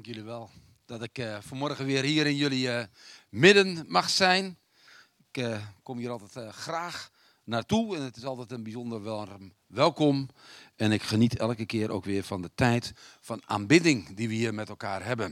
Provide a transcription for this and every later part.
jullie wel dat ik vanmorgen weer hier in jullie midden mag zijn. Ik kom hier altijd graag naartoe en het is altijd een bijzonder warm welkom. En ik geniet elke keer ook weer van de tijd van aanbidding die we hier met elkaar hebben.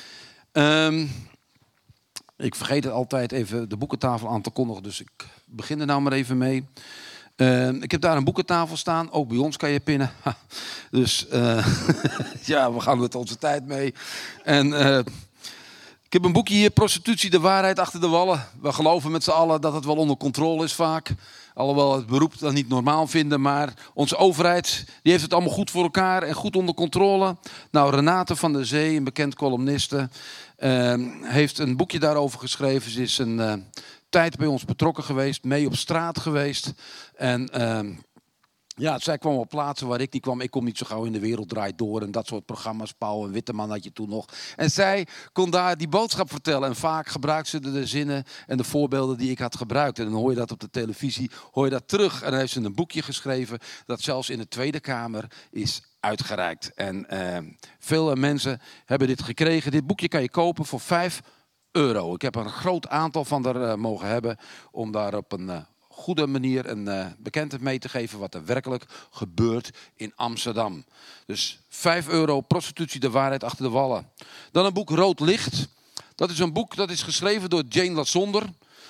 Ik vergeet het altijd even de boekentafel aan te kondigen, dus ik begin er nou maar even mee. Ik heb daar een boekentafel staan, ook bij ons kan je pinnen. Dus ja, we gaan met onze tijd mee. En ik heb een boekje hier, Prostitutie, de waarheid achter de wallen. We geloven met z'n allen dat het wel onder controle is vaak. Alhoewel het beroep dat niet normaal vinden, maar onze overheid die heeft het allemaal goed voor elkaar en goed onder controle. Nou, Renate van der Zee, een bekend columniste, heeft een boekje daarover geschreven. Ze is een tijd bij ons betrokken geweest, mee op straat geweest. En ja, zij kwam op plaatsen waar ik niet kwam. Ik kom niet zo gauw in De Wereld Draait Door en dat soort programma's. Pauw en Witteman had je toen nog. En zij kon daar die boodschap vertellen. En vaak gebruikte ze de zinnen en de voorbeelden die ik had gebruikt. En dan hoor je dat op de televisie, hoor je dat terug. En dan heeft ze een boekje geschreven dat zelfs in de Tweede Kamer is uitgereikt. En veel mensen hebben dit gekregen. Dit boekje kan je kopen voor €5. Ik heb een groot aantal van er mogen hebben om daar op een goede manier een bekendheid mee te geven wat er werkelijk gebeurt in Amsterdam. Dus €5, Prostitutie, de waarheid achter de wallen. Dan een boek Rood Licht. Dat is een boek dat is geschreven door Jane Lasonder.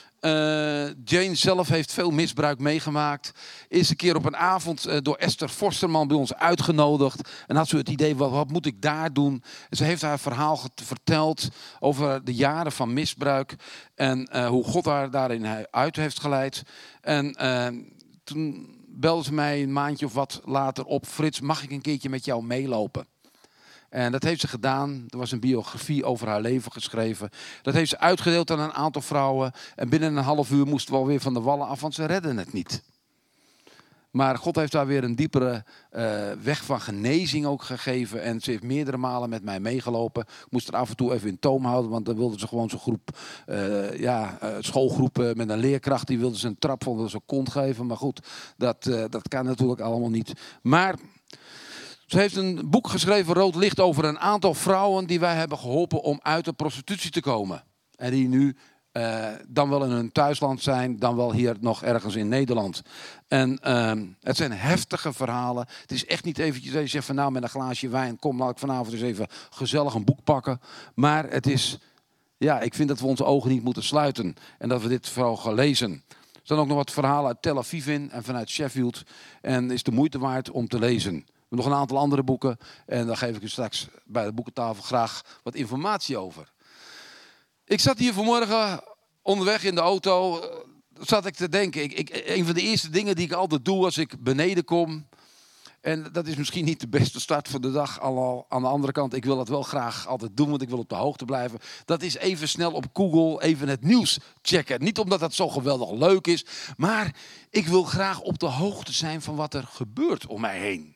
Jane zelf heeft veel misbruik meegemaakt. Is een keer op een avond door Esther Forsterman bij ons uitgenodigd. En had ze het idee, wat moet ik daar doen? En ze heeft haar verhaal verteld over de jaren van misbruik. En hoe God haar daarin uit heeft geleid. En toen belde ze mij een maandje of wat later op. Frits, mag ik een keertje met jou meelopen? En dat heeft ze gedaan. Er was een biografie over haar leven geschreven. Dat heeft ze uitgedeeld aan een aantal vrouwen. En binnen een half uur moesten we alweer van de wallen af, want ze redden het niet. Maar God heeft daar weer een diepere weg van genezing ook gegeven. En ze heeft meerdere malen met mij meegelopen. Ik moest er af en toe even in toom houden. Want dan wilden ze gewoon zo'n groep, schoolgroep met een leerkracht. Die wilden ze een trap van zijn kont geven. Maar goed, dat kan natuurlijk allemaal niet. Maar ze heeft een boek geschreven, Rood Licht, over een aantal vrouwen die wij hebben geholpen om uit de prostitutie te komen. En die nu dan wel in hun thuisland zijn, dan wel hier nog ergens in Nederland. En het zijn heftige verhalen. Het is echt niet eventjes dat je zegt van nou met een glaasje wijn, kom laat ik vanavond eens even gezellig een boek pakken. Maar het is, ja, ik vind dat we onze ogen niet moeten sluiten en dat we dit vooral gaan lezen. Er staan ook nog wat verhalen uit Tel Aviv in en vanuit Sheffield. En is de moeite waard om te lezen. Nog een aantal andere boeken. En daar geef ik u straks bij de boekentafel graag wat informatie over. Ik zat hier vanmorgen onderweg in de auto. Zat ik te denken. Een van de eerste dingen die ik altijd doe als ik beneden kom. En dat is misschien niet de beste start voor de dag. Aan de andere kant, ik wil dat wel graag altijd doen. Want ik wil op de hoogte blijven. Dat is even snel op Google even het nieuws checken. Niet omdat dat zo geweldig leuk is. Maar ik wil graag op de hoogte zijn van wat er gebeurt om mij heen.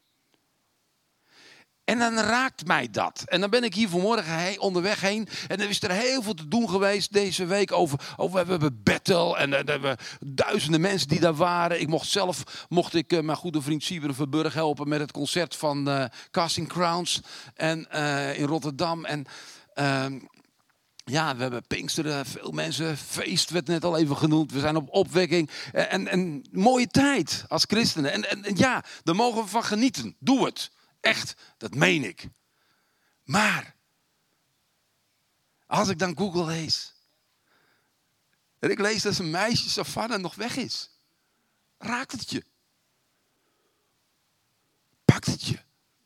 En dan raakt mij dat. En dan ben ik hier vanmorgen onderweg heen. En er is er heel veel te doen geweest deze week over we hebben Bethel. En er hebben duizenden mensen die daar waren. Mocht ik mijn goede vriend Sieber Verburg helpen met het concert van Casting Crowns. En in Rotterdam. En ja, we hebben Pinksteren, veel mensen. Feest werd net al even genoemd. We zijn op opwekking. En mooie tijd als christenen. En ja, daar mogen we van genieten. Doe het. Echt, dat meen ik. Maar als ik dan Google lees. En ik lees dat een meisje, Savannah, nog weg is. Raakt het je? Pakt het je?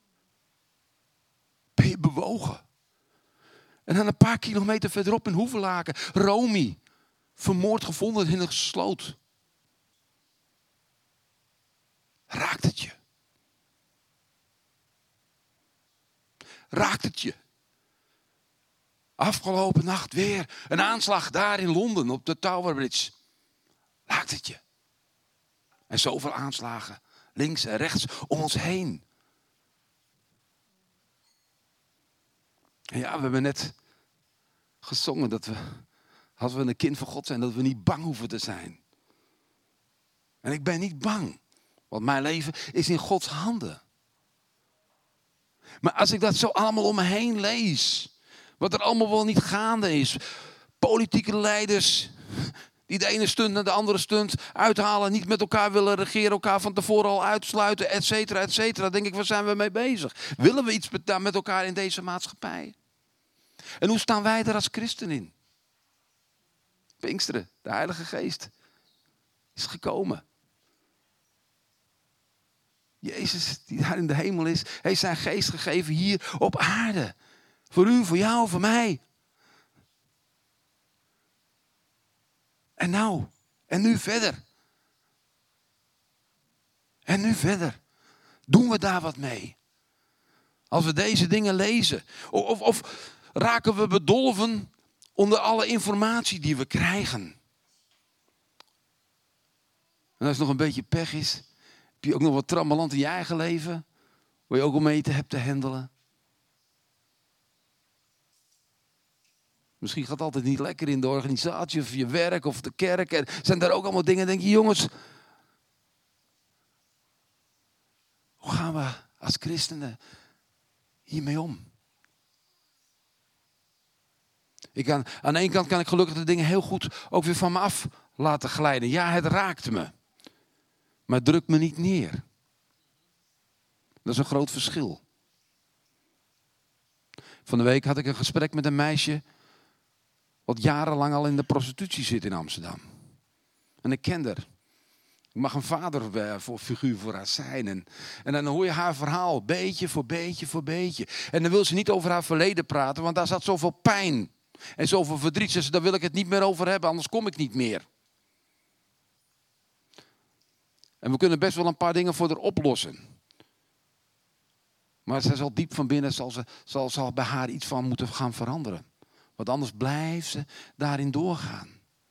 Ben je bewogen? En dan een paar kilometer verderop in Hoevelaken. Romy, vermoord gevonden in een sloot. Raakt het je? Raakt het je? Afgelopen nacht weer een aanslag daar in Londen op de Tower Bridge. Raakt het je? En zoveel aanslagen links en rechts om ons heen. En ja, we hebben net gezongen dat we, als we een kind van God zijn, dat we niet bang hoeven te zijn. En ik ben niet bang, want mijn leven is in Gods handen. Maar als ik dat zo allemaal om me heen lees, wat er allemaal wel niet gaande is. Politieke leiders die de ene stunt naar de andere stunt uithalen, niet met elkaar willen regeren, elkaar van tevoren al uitsluiten, et cetera, et cetera. Dan denk ik, waar zijn we mee bezig? Willen we iets met elkaar in deze maatschappij? En hoe staan wij er als christen in? Pinksteren, de Heilige Geest is gekomen. Jezus, die daar in de hemel is, heeft zijn geest gegeven hier op aarde. Voor u, voor jou, voor mij. En nou, en nu verder. En nu verder. Doen we daar wat mee? Als we deze dingen lezen. Of raken we bedolven onder alle informatie die we krijgen. En als het nog een beetje pech is, heb je ook nog wat trammeland in je eigen leven, waar je ook om mee hebt te handelen. Misschien gaat het altijd niet lekker in de organisatie of je werk of de kerk. En zijn daar ook allemaal dingen, denk je, jongens, hoe gaan we als christenen hiermee om? Aan de ene kant kan ik gelukkig de dingen heel goed ook weer van me af laten glijden. Ja, het raakt me. Maar het drukt me niet neer. Dat is een groot verschil. Van de week had ik een gesprek met een meisje wat jarenlang al in de prostitutie zit in Amsterdam. En ik ken haar. Ik mag een vaderfiguur voor haar zijn. En dan hoor je haar verhaal, beetje voor beetje voor beetje. En dan wil ze niet over haar verleden praten, want daar zat zoveel pijn. En zoveel verdriet. Dus daar wil ik het niet meer over hebben, anders kom ik niet meer. En we kunnen best wel een paar dingen voor haar oplossen. Maar zij zal diep van binnen, zal bij haar iets van moeten gaan veranderen. Want anders blijft ze daarin doorgaan.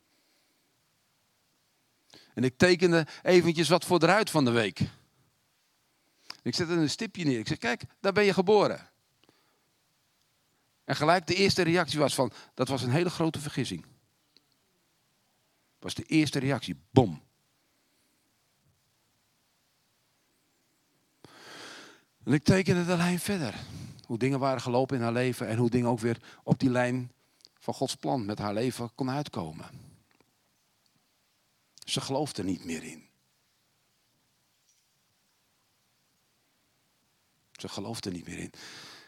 En ik tekende eventjes wat voor eruit van de week. Ik zette een stipje neer. Ik zeg, kijk, daar ben je geboren. En gelijk de eerste reactie was van, dat was een hele grote vergissing. Dat was de eerste reactie, bom. En ik tekende de lijn verder. Hoe dingen waren gelopen in haar leven en hoe dingen ook weer op die lijn van Gods plan met haar leven kon uitkomen. Ze geloofde er niet meer in. Ze geloofde er niet meer in.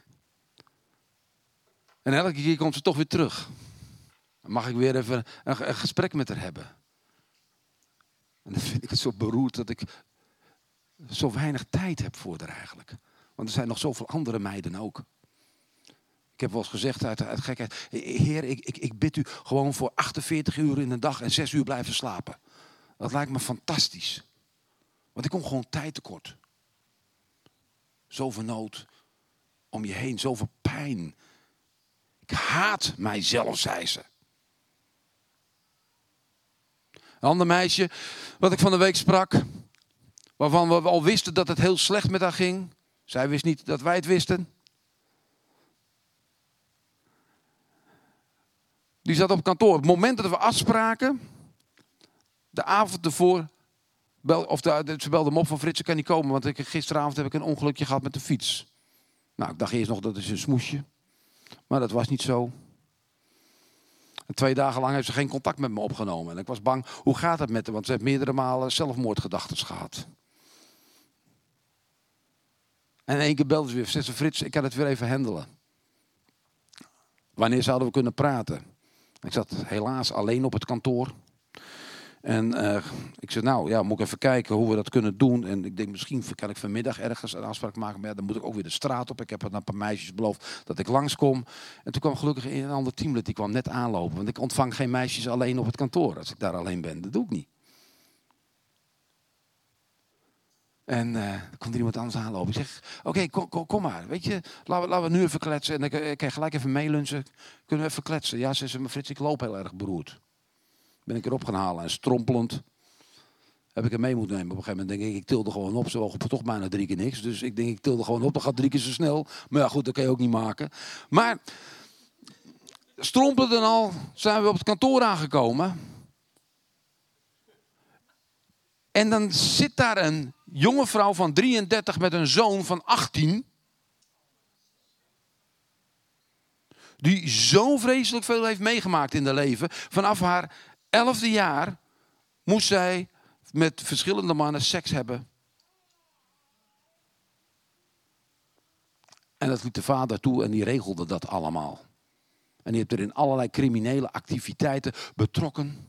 En elke keer komt ze toch weer terug. Dan mag ik weer even een gesprek met haar hebben. En dan vind ik het zo beroerd dat ik zo weinig tijd heb voor haar eigenlijk. Want er zijn nog zoveel andere meiden ook. Ik heb wel eens gezegd uit gekheid. Heer, ik bid u gewoon voor 48 uur in de dag en 6 uur blijven slapen. Dat lijkt me fantastisch. Want ik kom gewoon tijd tekort. Zoveel nood om je heen, zoveel pijn. Ik haat mijzelf, zei ze. Een ander meisje, wat ik van de week sprak, waarvan we al wisten dat het heel slecht met haar ging. Zij wist niet dat wij het wisten. Die zat op kantoor. Op het moment dat we afspraken, de avond ervoor, ze belde me op van Frits, ik kan niet komen, want gisteravond heb ik een ongelukje gehad met de fiets. Nou, ik dacht eerst nog dat is een smoesje. Maar dat was niet zo. En 2 dagen lang heeft ze geen contact met me opgenomen. En ik was bang, hoe gaat het met haar? Want ze heeft meerdere malen zelfmoordgedachten gehad. En in 1 keer belde ze weer. Ze zei, Frits, ik kan het weer even handelen. Wanneer zouden we kunnen praten? Ik zat helaas alleen op het kantoor. En ik zei, nou ja, moet ik even kijken hoe we dat kunnen doen. En ik denk, misschien kan ik vanmiddag ergens een afspraak maken. Maar ja, dan moet ik ook weer de straat op. Ik heb aan een paar meisjes beloofd dat ik langskom. En toen kwam gelukkig een ander teamlid, die kwam net aanlopen. Want ik ontvang geen meisjes alleen op het kantoor. Als ik daar alleen ben, dat doe ik niet. En dan komt er iemand anders aanlopen. Ik zeg, oké, kom maar. Weet je, laten we nu even kletsen. En ik kan gelijk even meelunchen. Kunnen we even kletsen? Ja, ze zei, Frits, ik loop heel erg beroerd. Ben ik erop gaan halen en strompelend heb ik hem mee moeten nemen. Op een gegeven moment denk ik tilde gewoon op. Ze wogen toch bijna 3 keer niks. Dus ik denk, ik tilde gewoon op. Dan gaat 3 keer zo snel. Maar ja, goed, dat kan je ook niet maken. Maar strompelend en al zijn we op het kantoor aangekomen. En dan zit daar een jonge vrouw van 33 met een zoon van 18. Die zo vreselijk veel heeft meegemaakt in haar leven. Vanaf haar 11e jaar moest zij met verschillende mannen seks hebben. En dat liet de vader toe en die regelde dat allemaal. En die heeft er in allerlei criminele activiteiten betrokken.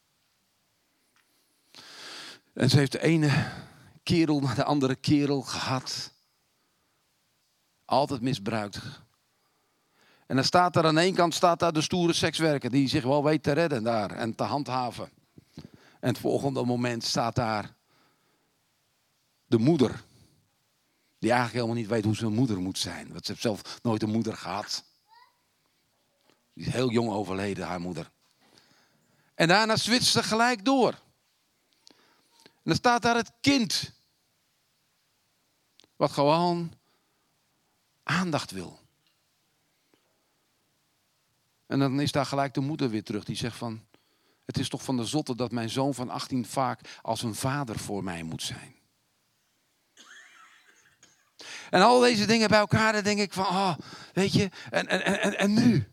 En ze heeft de ene kerel naar de andere kerel gehad. Altijd misbruikt. En dan staat er aan één kant de stoere sekswerker die zich wel weet te redden daar en te handhaven. En het volgende moment staat daar de moeder. Die eigenlijk helemaal niet weet hoe ze een moeder moet zijn. Want ze heeft zelf nooit een moeder gehad. Die is heel jong overleden, haar moeder. En daarna switcht ze gelijk door. En dan staat daar het kind. Wat gewoon aandacht wil. En dan is daar gelijk de moeder weer terug. Die zegt van, het is toch van de zotte dat mijn zoon van 18 vaak als een vader voor mij moet zijn. En al deze dingen bij elkaar, dan denk ik van, oh, weet je, en nu?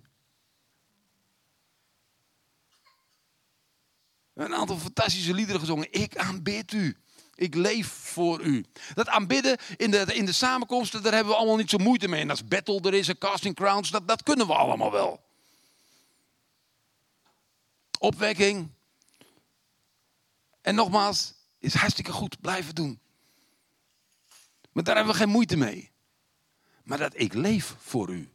Een aantal fantastische liederen gezongen. Ik aanbid u. Ik leef voor u. Dat aanbidden in de samenkomsten, daar hebben we allemaal niet zo moeite mee. En als battle er is, een casting crowns, dat kunnen we allemaal wel. Opwekking. En nogmaals, is hartstikke goed. Blijven doen. Maar daar hebben we geen moeite mee. Maar dat ik leef voor u.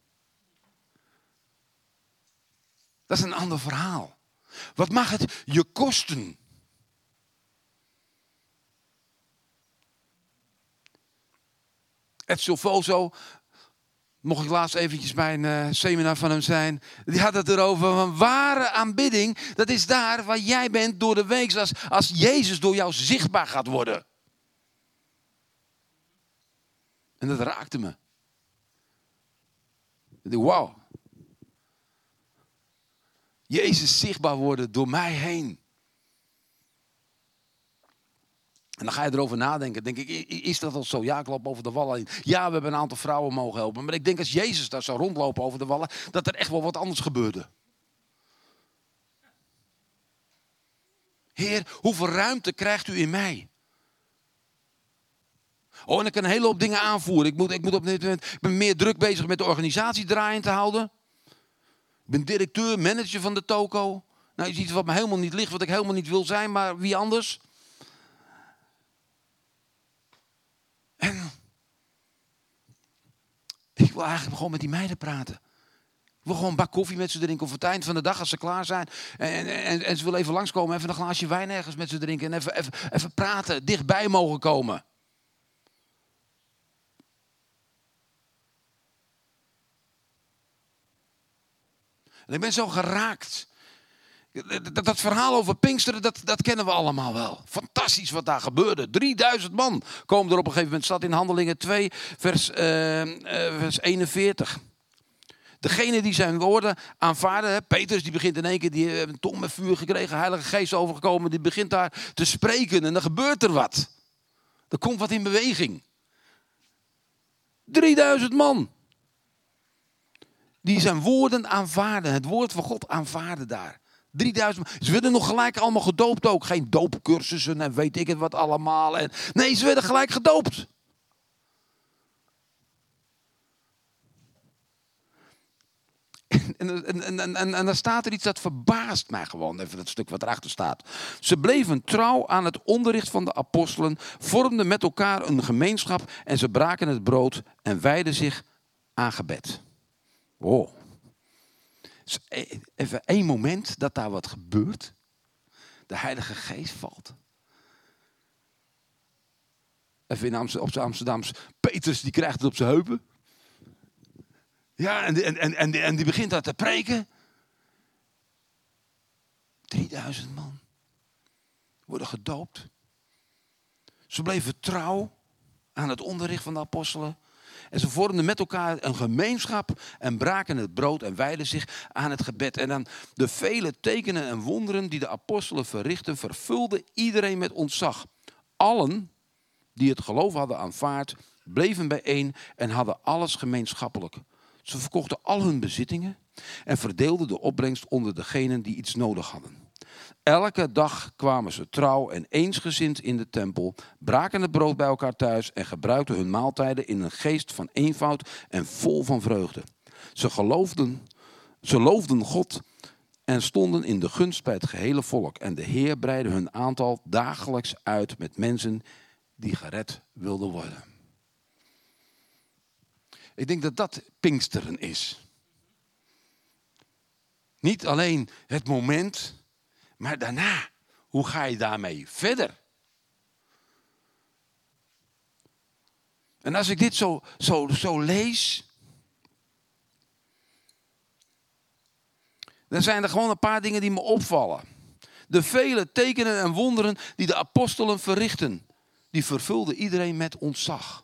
Dat is een ander verhaal. Wat mag het je kosten? Ed Silvoso, mocht ik laatst eventjes bij een seminar van hem zijn. Die had het erover van ware aanbidding. Dat is daar waar jij bent door de week. Als Jezus door jou zichtbaar gaat worden. En dat raakte me. Ik dacht, wauw. Jezus zichtbaar worden door mij heen. En dan ga je erover nadenken. Denk ik, is dat al zo? Ja, ik loop over de wallen heen. Ja, we hebben een aantal vrouwen mogen helpen. Maar ik denk als Jezus daar zou rondlopen over de wallen, dat er echt wel wat anders gebeurde. Heer, hoeveel ruimte krijgt u in mij? Oh, en ik kan een hele hoop dingen aanvoeren. Ik ben meer druk bezig met de organisatie draaiend te houden. Ik ben directeur, manager van de toko. Nou, is iets wat me helemaal niet ligt, wat ik helemaal niet wil zijn, maar wie anders? En ik wil eigenlijk gewoon met die meiden praten. Ik wil gewoon een bak koffie met ze drinken. Of het eind van de dag als ze klaar zijn. En ze willen even langskomen. Even een glaasje wijn ergens met ze drinken. En even praten. Dichtbij mogen komen. En ik ben zo geraakt. Dat verhaal over Pinksteren, dat kennen we allemaal wel. Fantastisch wat daar gebeurde. 3000 man komen er op een gegeven moment. Staat in Handelingen 2, vers 41. Degene die zijn woorden aanvaarden. Petrus die begint in één keer, die heeft een tong met vuur gekregen. Heilige Geest overgekomen. Die begint daar te spreken. En dan gebeurt er wat. Er komt wat in beweging. 3000 man. Die zijn woorden aanvaarden. Het woord van God aanvaarden daar. 3000. Ze werden nog gelijk allemaal gedoopt ook. Geen doopcursussen en weet ik het wat allemaal. Nee, ze werden gelijk gedoopt. En dan staat er iets dat verbaast mij gewoon. Even dat stuk wat erachter staat. Ze bleven trouw aan het onderricht van de apostelen. Vormden met elkaar een gemeenschap. En ze braken het brood en wijden zich aan gebed. Oh. Even één moment dat daar wat gebeurt. De Heilige Geest valt. Even op zijn Amsterdams. Petrus die krijgt het op zijn heupen. Ja, en die begint daar te preken. 3000 man. Worden gedoopt. Ze bleven trouw aan het onderricht van de apostelen. En ze vormden met elkaar een gemeenschap en braken het brood en wijden zich aan het gebed. En dan de vele tekenen en wonderen die de apostelen verrichtten, vervulden iedereen met ontzag. Allen die het geloof hadden aanvaard, bleven bijeen en hadden alles gemeenschappelijk. Ze verkochten al hun bezittingen en verdeelden de opbrengst onder degenen die iets nodig hadden. Elke dag kwamen ze trouw en eensgezind in de tempel, braken het brood bij elkaar thuis en gebruikten hun maaltijden in een geest van eenvoud en vol van vreugde. Ze loofden God en stonden in de gunst bij het gehele volk. En de Heer breidde hun aantal dagelijks uit met mensen die gered wilden worden. Ik denk dat dat Pinksteren is. Niet alleen het moment, maar daarna. Hoe ga je daarmee verder? En als ik dit zo lees, dan zijn er gewoon een paar dingen die me opvallen. De vele tekenen en wonderen die de apostelen verrichten, die vervulden iedereen met ontzag.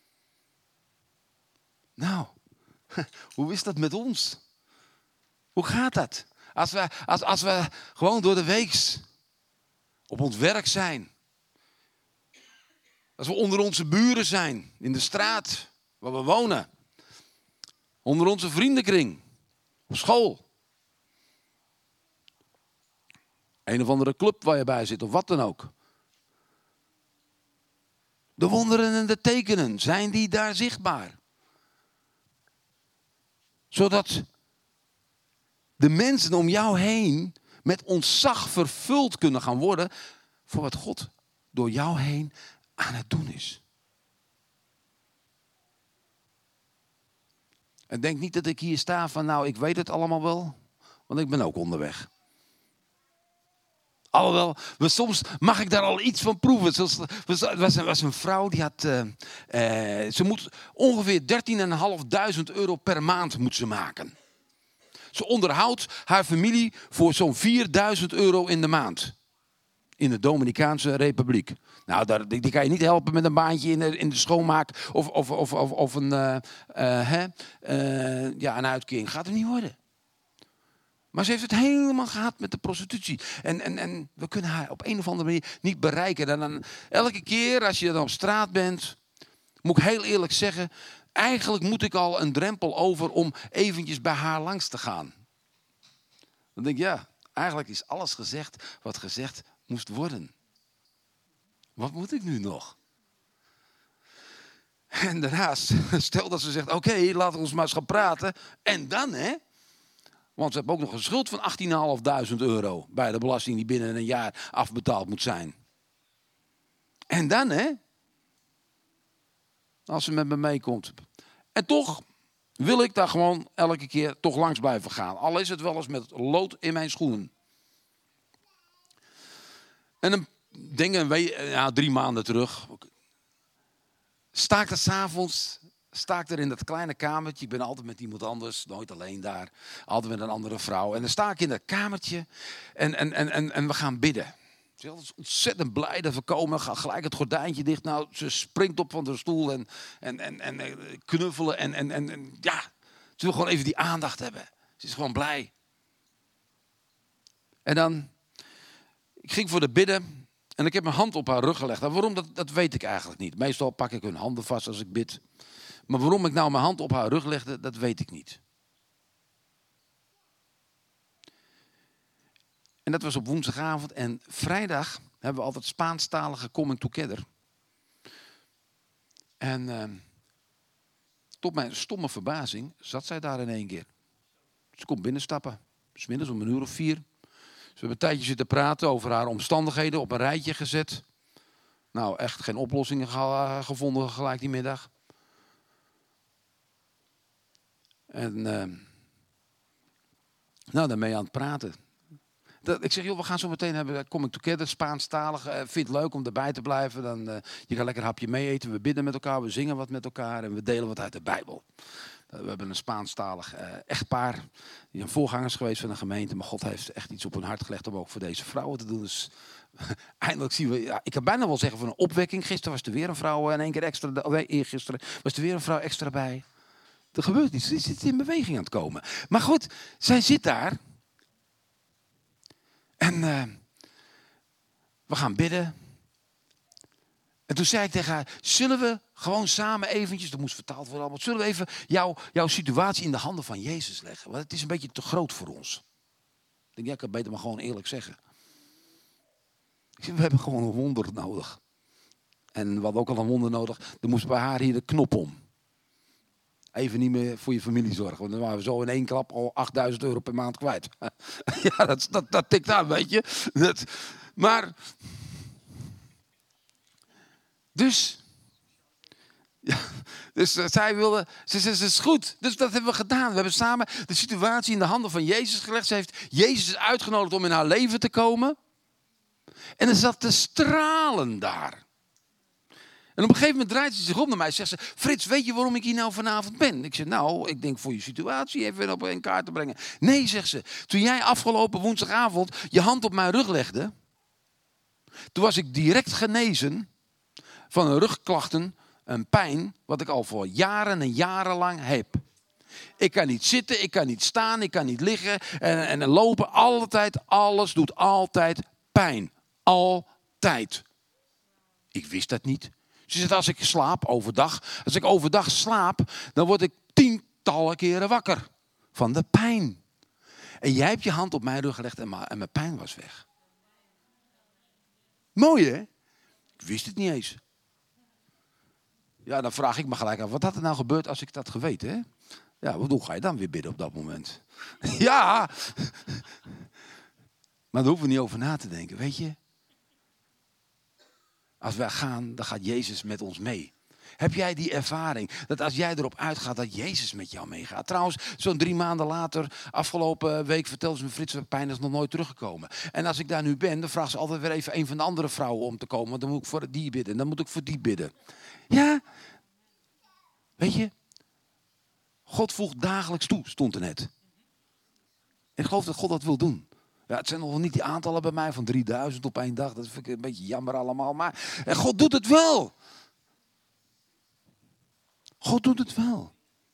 Nou, hoe is dat met ons? Hoe gaat dat? Als we gewoon door de week op ons werk zijn. Als we onder onze buren zijn, in de straat waar we wonen. Onder onze vriendenkring, op school. Een of andere club waar je bij zit of wat dan ook. De wonderen en de tekenen, zijn die daar zichtbaar? Zodat de mensen om jou heen met ontzag vervuld kunnen gaan worden voor wat God door jou heen aan het doen is. En denk niet dat ik hier sta van nou, ik weet het allemaal wel, want ik ben ook onderweg. Alhoewel, soms mag ik daar al iets van proeven. Er was een vrouw die had, ze moet ongeveer 13.500 euro per maand moet ze maken. Ze onderhoudt haar familie voor zo'n 4.000 euro in de maand. In de Dominicaanse Republiek. Nou, die kan je niet helpen met een baantje in de schoonmaak of een uitkering. Gaat er niet worden. Maar ze heeft het helemaal gehad met de prostitutie. En we kunnen haar op een of andere manier niet bereiken. En dan, elke keer als je dan op straat bent, moet ik heel eerlijk zeggen, eigenlijk moet ik al een drempel over om eventjes bij haar langs te gaan. Dan denk ik, ja, eigenlijk is alles gezegd wat gezegd moest worden. Wat moet ik nu nog? En daarnaast, stel dat ze zegt, oké, laten we ons maar eens gaan praten. En dan, hè? Want ze hebben ook nog een schuld van 18.500 euro bij de belasting die binnen een jaar afbetaald moet zijn. En dan, hè? Als ze met me meekomt. En toch wil ik daar gewoon elke keer toch langs blijven gaan. Al is het wel eens met lood in mijn schoenen. En dan denk ik, 3 maanden terug. Sta ik er 's avonds, sta ik er in dat kleine kamertje. Ik ben altijd met iemand anders, nooit alleen daar. Altijd met een andere vrouw. En dan sta ik in dat kamertje en we gaan bidden. Ze is ontzettend blij dat we komen. Gaat gelijk het gordijntje dicht. Nou, ze springt op van de stoel en knuffelen. En ja, ze wil gewoon even die aandacht hebben. Ze is gewoon blij. En dan, ik ging voor de bidden. En ik heb mijn hand op haar rug gelegd. En waarom, dat weet ik eigenlijk niet. Meestal pak ik hun handen vast als ik bid. Maar waarom ik nou mijn hand op haar rug legde, dat weet ik niet. En dat was op woensdagavond. En vrijdag hebben we altijd Spaanstalige Coming Together. En tot mijn stomme verbazing zat zij daar in één keer. Ze komt binnenstappen. 's Middags om 1:04. Ze hebben een tijdje zitten praten over haar omstandigheden. Op een rijtje gezet. Nou, echt geen oplossingen gevonden gelijk die middag. En daarmee aan het praten. Ik zeg, joh, we gaan zo meteen hebben Coming Together, Spaanstalig. Vind je het leuk om erbij te blijven? Dan, je gaat lekker een hapje mee eten. We bidden met elkaar, we zingen wat met elkaar en we delen wat uit de Bijbel. We hebben een Spaanstalig echtpaar. Die zijn voorgangers geweest van de gemeente. Maar God heeft echt iets op hun hart gelegd om ook voor deze vrouwen te doen. Dus eindelijk zien we, ja, ik kan bijna wel zeggen van een opwekking. Gisteren was er weer een vrouw en 1 keer extra. Eergisteren was er weer een vrouw extra bij. Er gebeurt iets. Er zit in beweging aan het komen. Maar goed, zij zit daar. En we gaan bidden. En toen zei ik tegen haar, zullen we Gewoon samen eventjes, dat moest vertaald worden allemaal. Zullen we even jouw situatie in de handen van Jezus leggen? Want het is een beetje te groot voor ons. Ik denk, ja, ik kan beter maar gewoon eerlijk zeggen. Ik zeg, we hebben gewoon een wonder nodig. En we hadden ook al een wonder nodig. Er moest bij haar hier de knop om. Even niet meer voor je familie zorgen. Want dan waren we zo in één klap al 8.000 euro per maand kwijt. Ja, dat tikt aan, weet je. Maar, dus... Ja, dus zij wilde, ze zei, het is goed. Dus dat hebben we gedaan. We hebben samen de situatie in de handen van Jezus gelegd. Ze heeft Jezus uitgenodigd om in haar leven te komen. En er zat te stralen daar. En op een gegeven moment draait ze zich om naar mij en zegt ze... Frits, weet je waarom ik hier nou vanavond ben? Ik zeg, nou, ik denk voor je situatie even op een kaart te brengen. Nee, zegt ze, toen jij afgelopen woensdagavond je hand op mijn rug legde... toen was ik direct genezen van een rugklachten, een pijn... wat ik al voor jaren en jarenlang heb. Ik kan niet zitten, ik kan niet staan, ik kan niet liggen en lopen. Altijd, alles doet altijd pijn. Altijd. Ik wist dat niet. Ze zegt, als ik slaap overdag, als ik overdag slaap, dan word ik tientallen keren wakker van de pijn. En jij hebt je hand op mijn rug gelegd en mijn pijn was weg. Mooi, hè? Ik wist het niet eens. Ja, dan vraag ik me gelijk af, wat had er nou gebeurd als ik dat geweten, hè? Ja, hoe ga je dan weer bidden op dat moment? Ja! Maar daar hoeven we niet over na te denken, weet je? Als wij gaan, dan gaat Jezus met ons mee. Heb jij die ervaring, dat als jij erop uitgaat, dat Jezus met jou meegaat? Trouwens, zo'n 3 maanden later, afgelopen week, vertelde ze me, Frits, pijn is nog nooit teruggekomen. En als ik daar nu ben, dan vraagt ze altijd weer even een van de andere vrouwen om te komen. Want dan moet ik voor die bidden, en dan moet ik voor die bidden. Ja, weet je, God voegt dagelijks toe, stond er net. En ik geloof dat God dat wil doen. Ja, het zijn nog niet die aantallen bij mij van 3000 op 1 dag. Dat vind ik een beetje jammer allemaal. Maar God doet het wel. God doet het wel.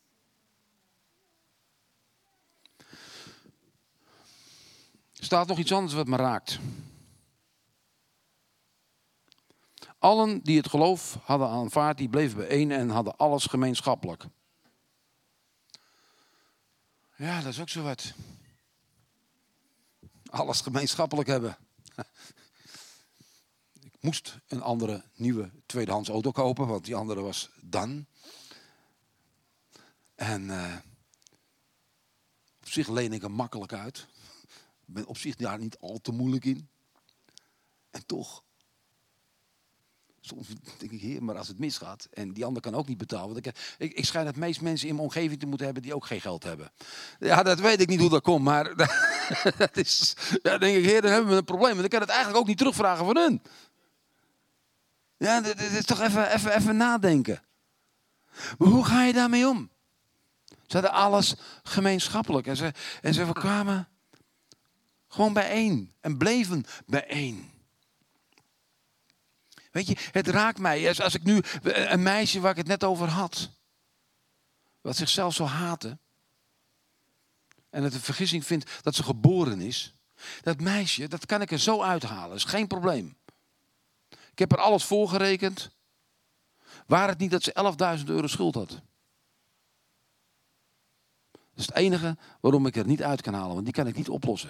Er staat nog iets anders wat me raakt. Allen die het geloof hadden aanvaard, die bleven bijeen en hadden alles gemeenschappelijk. Ja, dat is ook zo wat. Alles gemeenschappelijk hebben. Ik moest een andere nieuwe tweedehands auto kopen, want die andere was dan. En op zich leen ik hem makkelijk uit. Ik ben op zich daar niet al te moeilijk in. En toch. Soms denk ik, heer, maar als het misgaat en die ander kan ook niet betalen. Want ik schijn het meest mensen in mijn omgeving te moeten hebben die ook geen geld hebben. Ja, dat weet ik niet hoe dat komt, maar dat is, ja, denk ik, heer, dan hebben we een probleem. Want ik kan het eigenlijk ook niet terugvragen van hun. Ja, dat is toch even nadenken. Maar hoe ga je daarmee om? Ze hadden alles gemeenschappelijk en ze kwamen gewoon bijeen en bleven bijeen. Weet je, het raakt mij. Als ik nu een meisje waar ik het net over had. Wat zichzelf zo haatte. En het een vergissing vindt dat ze geboren is. Dat meisje, dat kan ik er zo uithalen. Dat is geen probleem. Ik heb er alles voor gerekend. Waar het niet dat ze 11.000 euro schuld had. Dat is het enige waarom ik er niet uit kan halen. Want die kan ik niet oplossen.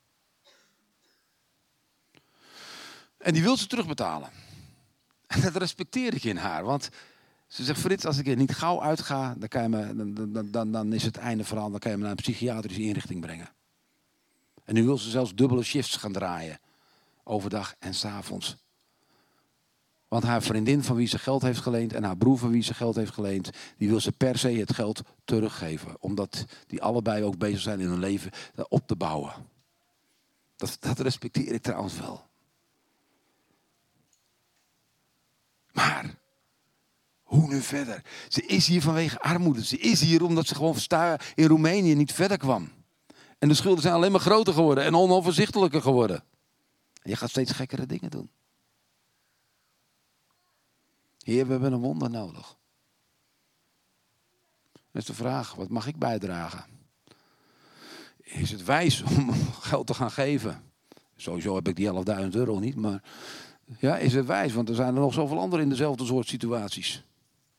En die wil ze terugbetalen. En dat respecteer ik in haar. Want ze zegt, Frits, als ik er niet gauw uitga, dan is het einde verhaal. Dan kan je me naar een psychiatrische inrichting brengen. En nu wil ze zelfs dubbele shifts gaan draaien. Overdag en 's avonds. Want haar vriendin van wie ze geld heeft geleend en haar broer van wie ze geld heeft geleend, die wil ze per se het geld teruggeven. Omdat die allebei ook bezig zijn in hun leven op te bouwen. Dat respecteer ik trouwens wel. Maar, hoe nu verder? Ze is hier vanwege armoede. Ze is hier omdat ze gewoon in Roemenië niet verder kwam. En de schulden zijn alleen maar groter geworden en onoverzichtelijker geworden. En je gaat steeds gekkere dingen doen. Heer, we hebben een wonder nodig. Dat is de vraag, wat mag ik bijdragen? Is het wijs om geld te gaan geven? Sowieso heb ik die 11.000 euro niet, maar ja, is het wijs? Want er zijn er nog zoveel anderen in dezelfde soort situaties.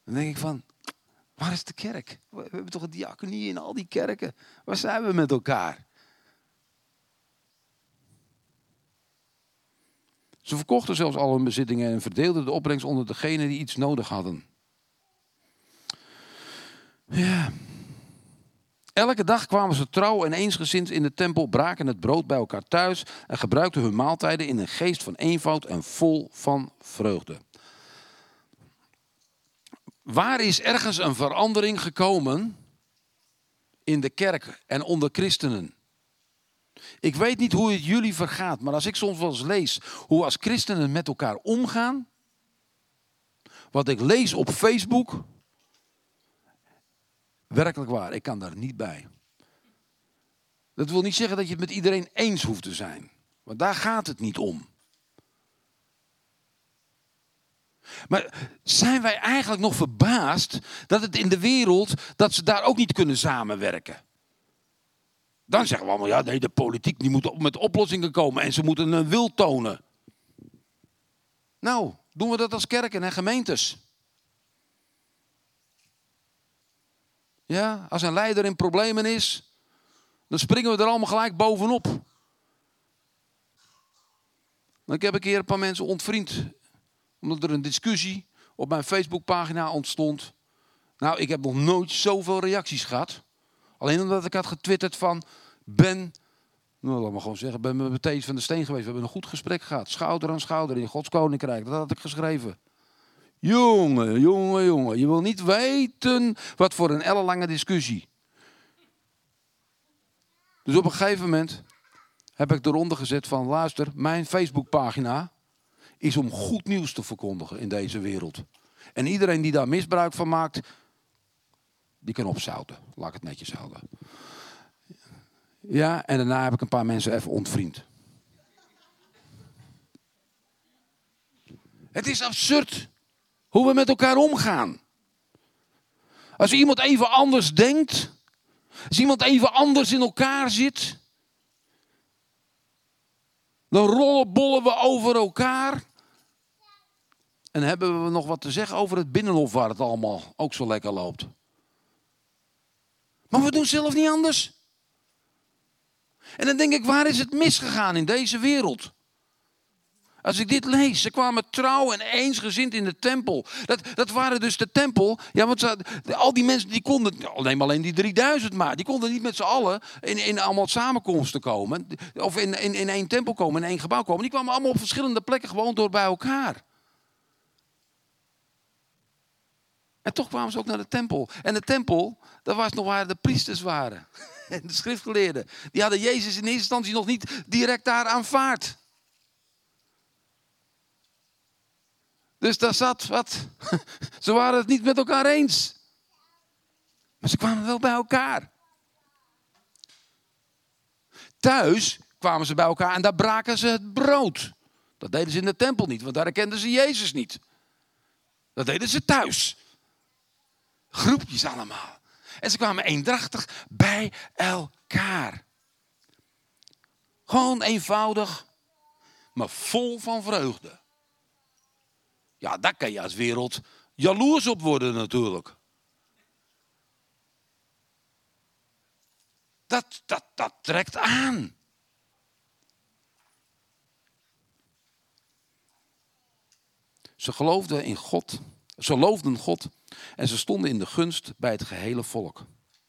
Dan denk ik van, waar is de kerk? We hebben toch een diaconie in al die kerken. Waar zijn we met elkaar? Ze verkochten zelfs al hun bezittingen en verdeelden de opbrengst onder degenen die iets nodig hadden. Ja. Elke dag kwamen ze trouw en eensgezind in de tempel, braken het brood bij elkaar thuis en gebruikten hun maaltijden in een geest van eenvoud en vol van vreugde. Waar is ergens een verandering gekomen in de kerk en onder christenen? Ik weet niet hoe het jullie vergaat, maar als ik soms wel eens lees hoe als christenen met elkaar omgaan, wat ik lees op Facebook, werkelijk waar, ik kan daar niet bij. Dat wil niet zeggen dat je het met iedereen eens hoeft te zijn, want daar gaat het niet om. Maar zijn wij eigenlijk nog verbaasd dat het in de wereld, dat ze daar ook niet kunnen samenwerken? Dan zeggen we allemaal, ja nee, de politiek die moet met oplossingen komen en ze moeten een wil tonen. Nou, doen we dat als kerken en gemeentes? Ja, als een leider in problemen is, dan springen we er allemaal gelijk bovenop. Ik heb een keer een paar mensen ontvriend, omdat er een discussie op mijn Facebookpagina ontstond. Nou, ik heb nog nooit zoveel reacties gehad. Alleen omdat ik had getwitterd van, ben met Matthäus van der Steen geweest. We hebben een goed gesprek gehad. Schouder aan schouder in Gods Koninkrijk. Dat had ik geschreven. Jongen. Je wil niet weten wat voor een ellenlange discussie. Dus op een gegeven moment heb ik eronder gezet van, luister, mijn Facebookpagina is om goed nieuws te verkondigen in deze wereld. En iedereen die daar misbruik van maakt, die kan opzouten. Laat ik het netjes houden. Ja, en daarna heb ik een paar mensen even ontvriend. Het is absurd hoe we met elkaar omgaan. Als iemand even anders denkt, als iemand even anders in elkaar zit, dan bollen we over elkaar. En hebben we nog wat te zeggen over het Binnenhof waar het allemaal ook zo lekker loopt. Maar we doen zelf niet anders. En dan denk ik, waar is het misgegaan in deze wereld? Als ik dit lees, ze kwamen trouw en eensgezind in de tempel. Dat waren dus de tempel. Ja, want al die mensen die konden, neem alleen die 3000 maar, die konden niet met z'n allen in allemaal samenkomsten komen. Of in één tempel komen, in één gebouw komen. Die kwamen allemaal op verschillende plekken gewoon door bij elkaar. En toch kwamen ze ook naar de tempel. En de tempel, dat was nog waar de priesters waren. En de schriftgeleerden. Die hadden Jezus in eerste instantie nog niet direct daar aanvaard. Dus daar zat wat. Ze waren het niet met elkaar eens. Maar ze kwamen wel bij elkaar. Thuis kwamen ze bij elkaar en daar braken ze het brood. Dat deden ze in de tempel niet, want daar herkenden ze Jezus niet. Dat deden ze thuis. Groepjes allemaal. En ze kwamen eendrachtig bij elkaar. Gewoon eenvoudig, maar vol van vreugde. Ja, daar kan je als wereld jaloers op worden natuurlijk. Dat trekt aan. Ze geloofden in God. Ze loofden God. En ze stonden in de gunst bij het gehele volk.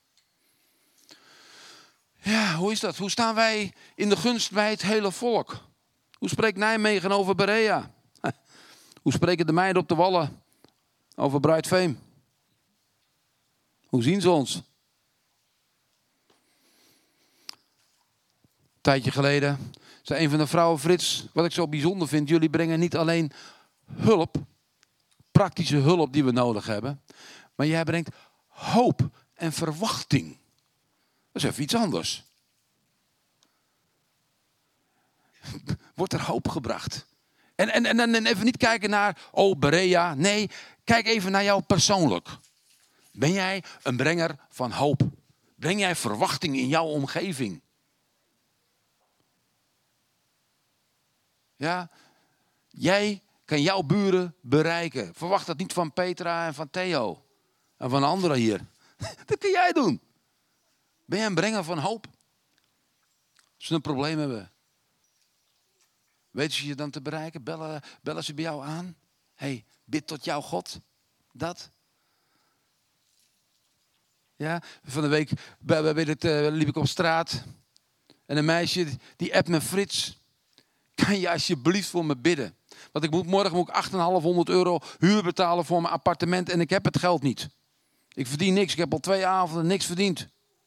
Ja, hoe is dat? Hoe staan wij in de gunst bij het hele volk? Hoe spreekt Nijmegen over Berea? Hoe spreken de meiden op de wallen over Bruidveem? Hoe zien ze ons? Een tijdje geleden zei een van de vrouwen, Frits, wat ik zo bijzonder vind, jullie brengen niet alleen hulp, praktische hulp die we nodig hebben, maar jij brengt hoop en verwachting. Dat is even iets anders. Wordt er hoop gebracht. En even niet kijken naar, Berea. Nee, kijk even naar jou persoonlijk. Ben jij een brenger van hoop? Breng jij verwachting in jouw omgeving? Ja, jij kan jouw buren bereiken. Verwacht dat niet van Petra en van Theo. En van anderen hier. Dat kun jij doen. Ben jij een brenger van hoop? Als ze een probleem hebben. Weten ze je dan te bereiken? Bellen ze bij jou aan? Hey, bid tot jouw God. Dat. Ja, van de week liep ik op straat. En een meisje die appt me: Frits, kan je alsjeblieft voor me bidden? Want morgen moet ik 8,500 euro huur betalen voor mijn appartement en ik heb het geld niet. Ik verdien niks, ik heb al 2 avonden niks verdiend.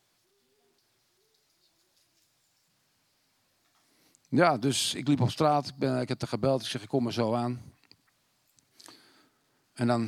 Ja, dus ik liep op straat, ik heb haar gebeld, ik zeg ik kom er zo aan. En dan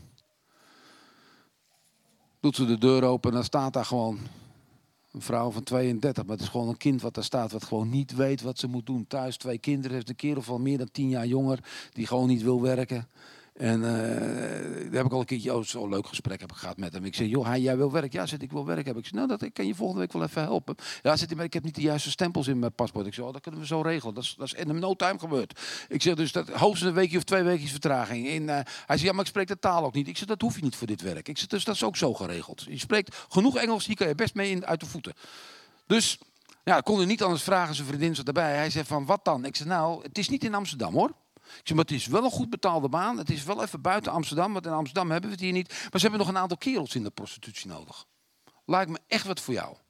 doet ze de deur open en dan staat daar gewoon een vrouw van 32. Maar het is gewoon een kind wat daar staat, wat gewoon niet weet wat ze moet doen. Thuis 2 kinderen, heeft een kerel van meer dan 10 jaar jonger, die gewoon niet wil werken. En daar heb ik al een keertje zo'n leuk gesprek heb ik gehad met hem. Ik zeg, joh, jij wil werken? Ja, zegt, ik wil werken. Ik zeg, nou, dat kan je volgende week wel even helpen. Ja, zegt hij, maar ik heb niet de juiste stempels in mijn paspoort. Ik zeg, dat kunnen we zo regelen. Dat is in no time gebeurd. Ik zeg, dus dat hoogstens een weekje of 2 weekjes vertraging. Hij zegt, ja, maar ik spreek de taal ook niet. Ik zeg, dat hoef je niet voor dit werk. Ik zeg, dus dat is ook zo geregeld. Je spreekt genoeg Engels, hier kan je best mee uit de voeten. Dus, ja, ik kon er niet anders vragen. Zijn vriendin zat erbij. Hij zei van, wat dan? Ik zeg, nou, het is niet in Amsterdam, hoor. Ik zeg, maar het is wel een goed betaalde baan. Het is wel even buiten Amsterdam, want in Amsterdam hebben we het hier niet. Maar ze hebben nog een aantal kerels in de prostitutie nodig. Lijkt me echt wat voor jou.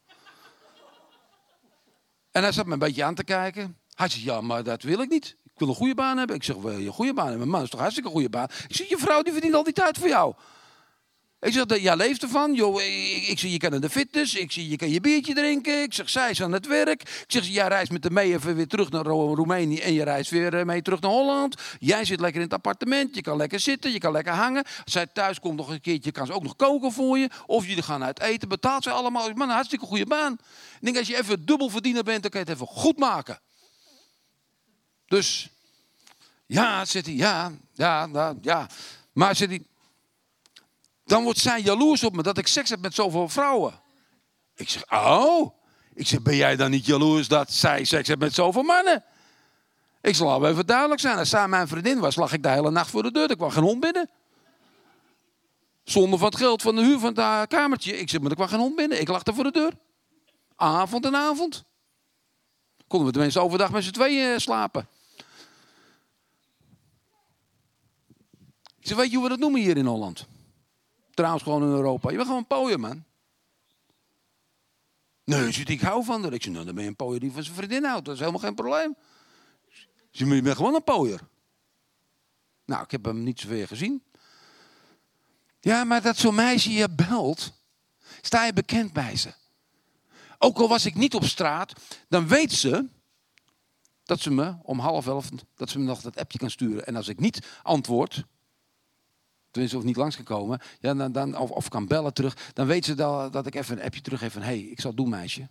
En hij zat me een beetje aan te kijken. Hij zegt, ja, maar dat wil ik niet. Ik wil een goede baan hebben. Ik zeg, wil je een goede baan hebben? Man, dat is toch hartstikke een goede baan? Ik zeg, je vrouw die verdient al die tijd voor jou. Ik zeg, jij leeft ervan. Joh, ik zeg, je kan naar de fitness. Ik zeg, je kan je biertje drinken. Ik zeg, zij is aan het werk. Ik zeg, jij reist met de mee even weer terug naar Roemenië. En je reist weer mee terug naar Holland. Jij zit lekker in het appartement. Je kan lekker zitten. Je kan lekker hangen. Als zij thuis komt nog een keertje, kan ze ook nog koken voor je. Of jullie gaan uit eten. Betaalt ze allemaal. Man, een hartstikke goede baan. Ik denk, als je even dubbelverdiener bent, dan kan je het even goed maken. Dus, ja, zegt hij, ja. Maar zegt hij, dan wordt zij jaloers op me dat ik seks heb met zoveel vrouwen. Ik zeg, Ik zeg, ben jij dan niet jaloers dat zij seks heeft met zoveel mannen? Ik zal al even duidelijk zijn. Als zij mijn vriendin was, lag ik de hele nacht voor de deur. Er kwam geen hond binnen. Zonder van het geld van de huur van het kamertje. Ik zeg, maar er kwam geen hond binnen. Ik lag er voor de deur. Avond en avond. Konden we tenminste overdag met z'n tweeën slapen. Ik zeg, weet je hoe we dat noemen hier in Holland? Trouwens gewoon in Europa. Je bent gewoon een pooier, man. Nee, zit ik hou van haar. Ik zeg, nou, dan ben je een pooier die van zijn vriendin houdt. Dat is helemaal geen probleem. Je bent gewoon een pooier. Nou, ik heb hem niet zoveel gezien. Ja, maar dat zo'n meisje je belt, sta je bekend bij ze. Ook al was ik niet op straat, dan weet ze dat ze me om 10:30, dat ze me nog dat appje kan sturen. En als ik niet antwoord, tenminste of niet langs kan komen, ja, of kan bellen terug, dan weet ze dat ik even een appje terug heb van, hey, ik zal het doen, meisje.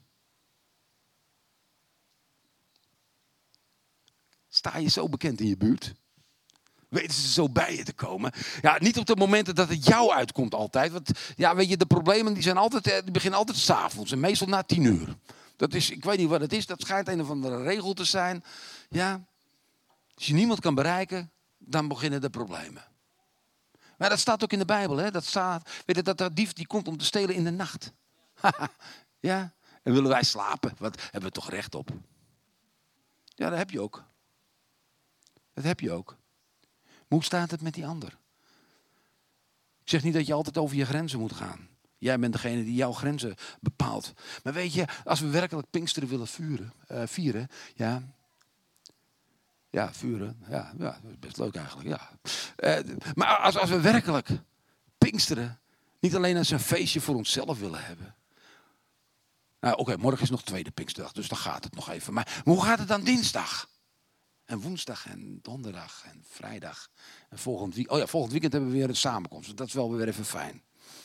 Sta je zo bekend in je buurt? Weten ze zo bij je te komen? Ja, niet op de momenten dat het jou uitkomt altijd. Want ja, weet je, de problemen die beginnen altijd 's avonds en meestal na 10:00. Dat is, ik weet niet wat het is, dat schijnt een of andere regel te zijn. Ja, als je niemand kan bereiken, dan beginnen de problemen. Maar dat staat ook in de Bijbel, hè? Dat staat, weet je, dat de dief die komt om te stelen in de nacht. Ja, en willen wij slapen? Wat hebben we toch recht op? Ja, dat heb je ook. Dat heb je ook. Maar hoe staat het met die ander? Ik zeg niet dat je altijd over je grenzen moet gaan. Jij bent degene die jouw grenzen bepaalt. Maar weet je, als we werkelijk Pinksteren willen vieren, ja. Ja, vuren. Ja, dat is best leuk eigenlijk. Ja. Maar als we werkelijk Pinksteren niet alleen als een feestje voor onszelf willen hebben. Nou, oké, morgen is nog tweede Pinksterdag, dus dan gaat het nog even. Maar hoe gaat het dan dinsdag? En woensdag en donderdag en vrijdag. En volgend weekend hebben we weer een samenkomst. Dat is wel weer even fijn.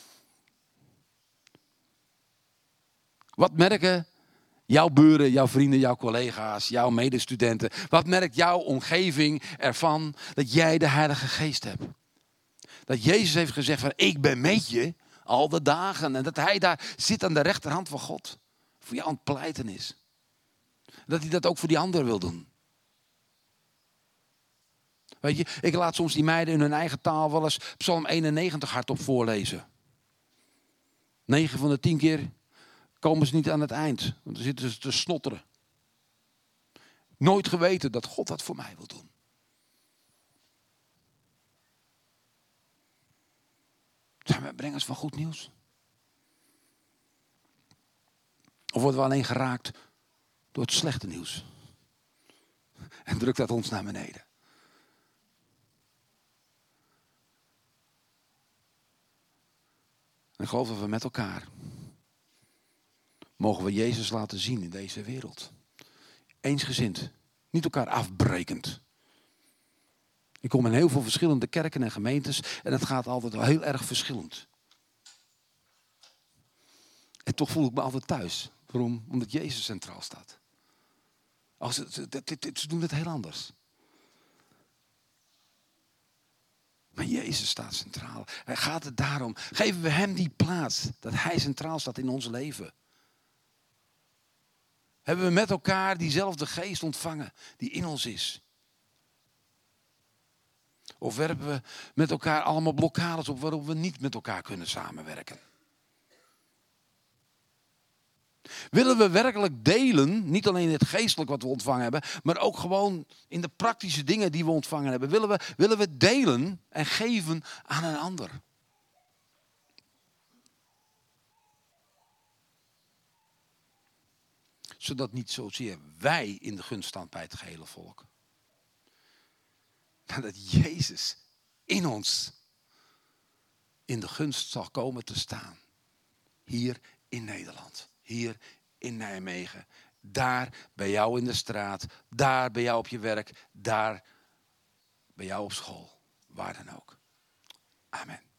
Wat merken jouw buren, jouw vrienden, jouw collega's, jouw medestudenten? Wat merkt jouw omgeving ervan dat jij de Heilige Geest hebt? Dat Jezus heeft gezegd van, ik ben met je al de dagen. En dat hij daar zit aan de rechterhand van God. Voor je aan het pleiten is. Dat hij dat ook voor die ander wil doen. Weet je, ik laat soms die meiden in hun eigen taal wel eens Psalm 91 hardop voorlezen. 9 van de 10 keer komen ze niet aan het eind. Want dan zitten ze te snotteren. Nooit geweten dat God dat voor mij wil doen. Zijn we brengers van goed nieuws? Of worden we alleen geraakt door het slechte nieuws? En drukt dat ons naar beneden? En ik geloof dat we met elkaar mogen we Jezus laten zien in deze wereld. Eensgezind, niet elkaar afbrekend. Ik kom in heel veel verschillende kerken en gemeentes en het gaat altijd wel heel erg verschillend. En toch voel ik me altijd thuis. Waarom? Omdat Jezus centraal staat. Ze doen het heel anders. Maar Jezus staat centraal. Hij gaat het daarom. Geven we hem die plaats. Dat hij centraal staat in ons leven. Hebben we met elkaar diezelfde geest ontvangen. Die in ons is. Of werpen we met elkaar allemaal blokkades op. Waarop we niet met elkaar kunnen samenwerken. Willen we werkelijk delen, niet alleen het geestelijk wat we ontvangen hebben, maar ook gewoon in de praktische dingen die we ontvangen hebben. Willen we delen en geven aan een ander. Zodat niet zozeer wij in de gunst staan bij het gehele volk. Maar dat Jezus in ons in de gunst zal komen te staan. Hier in Nederland. Hier in Nijmegen. Daar bij jou in de straat. Daar bij jou op je werk. Daar bij jou op school. Waar dan ook. Amen.